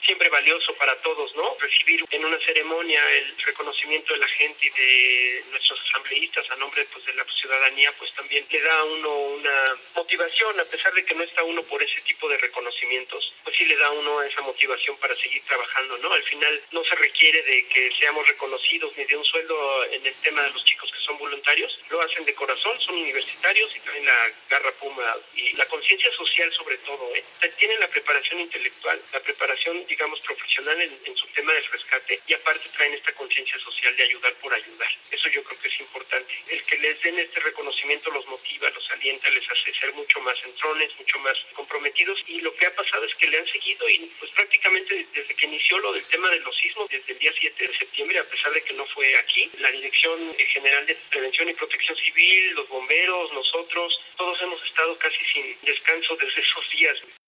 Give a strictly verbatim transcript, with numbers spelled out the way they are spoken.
siempre valioso para todos, ¿no? Recibir en una ceremonia el reconocimiento de la gente y de nuestros asambleístas a nombre pues de la ciudadanía, pues también le da a uno una motivación, a pesar de que no está uno por ese tipo de reconocimientos, pues sí le da a uno esa motivación para seguir trabajando, ¿no? Al final no se requiere de que seamos reconocidos ni de un sueldo en el tema de los chicos que son voluntarios, lo hacen de corazón, son universitarios y traen la garra puma y la conciencia social sobre todo, ¿eh? O sea, tienen la preparación intelectual, la preparación, digamos, profesional en, en su tema del rescate y aparte traen esta conciencia social de ayudar por ayudar. Eso yo creo que es importante. El que les den este reconocimiento los motiva, los alienta, les hace ser mucho más entrones, mucho más comprometidos y lo que ha pasado es que le han seguido y pues prácticamente desde que inició lo del tema de los sismos, desde el día siete de septiembre, a pesar de que no fue aquí, la Dirección General de Prevención y Protección Civil, los bomberos, nosotros, todos hemos estado casi sin descanso desde esos días.